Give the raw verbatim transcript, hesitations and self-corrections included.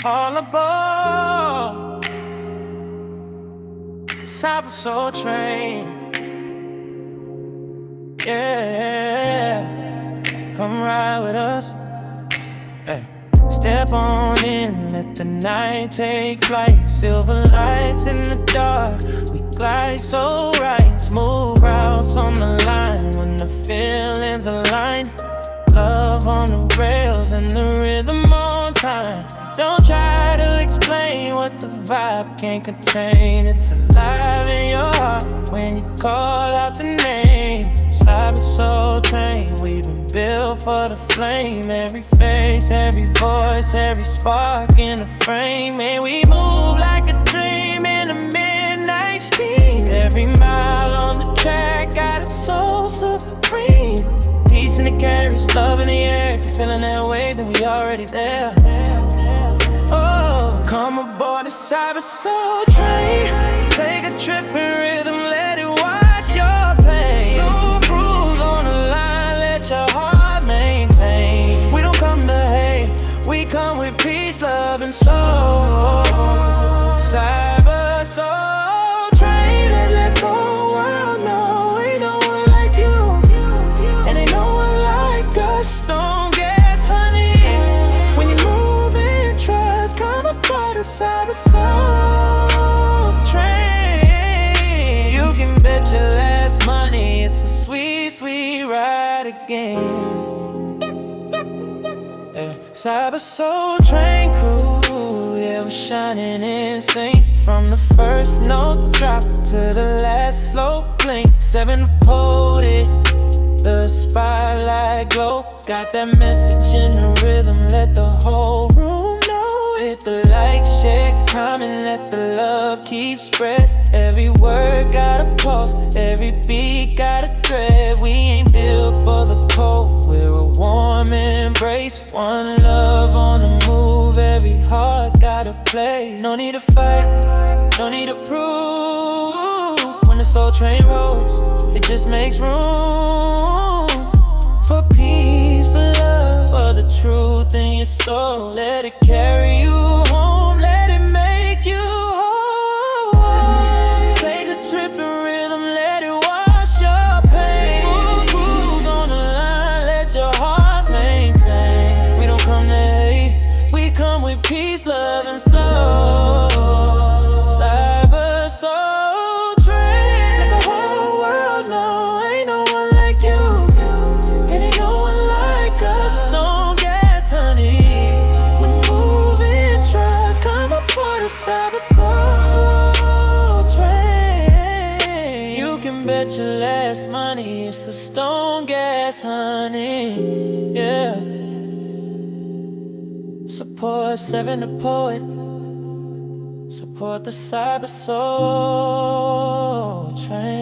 All aboard Cyber Soul Train. Yeah, come ride with us. Hey. Step on in, let the night take flight. Silver lights in the dark, we glide so right. Smooth routes on the line when the feelings align. Love on the rails and the rhythm on time. Don't try to explain what the vibe can't contain. It's alive in your heart when you call out the name. Cyber Soul Train, we've been built for the flame. Every face, every voice, every spark in the frame. And we move like a dream in a midnight steam. Every mile on the track got a soul supreme. Peace in the carriage, love in the air. If you're feeling that way, then we already there. Oh, come aboard the Cyber Soul Train. Take a trip in rhythm, let it wash your pain. Smooth rules on the line, let your heart maintain. We don't come to hate, we come with peace, love, and soul. Cyber Soul Train, and let the whole world know ain't no one like you, and ain't no one like us. Don't guess, honey. When you move in trust, come aboard the Cyber Soul Train. You can bet your last money it's a sweet, sweet ride again. Yeah. Cyber Soul Train crew, yeah, we're shining in sync. From the first note drop to the last slow blink. Seven to hold it, the spotlight glow. Got that message in the rhythm, let the whole room know. Hit the like, share, comment, let the love keep spread. Every word got a pulse, every beat got a thread. We ain't built for the cold, we're a warm embrace. One love on the move, every heart got a place. No need to fight, no need to prove. When the Soul Train rolls, it just makes room for peace, for love, for the truth in your soul. Let it carry you home, let it make you whole. Take a trip in rhythm, let it wash your pain. Smooth cruise on the line, let your heart maintain. We don't come to hate, we come with peace, love, and soul. Cyber Soul Train, let the whole world know ain't no one like you, and ain't no one like us. Don't guess, honey. When moving trust, come aboard the Cyber Soul Train. You can bet your last money it's a stone gas, honey. Yeah. Support Seven the Poet. Support the Cyber Soul Train.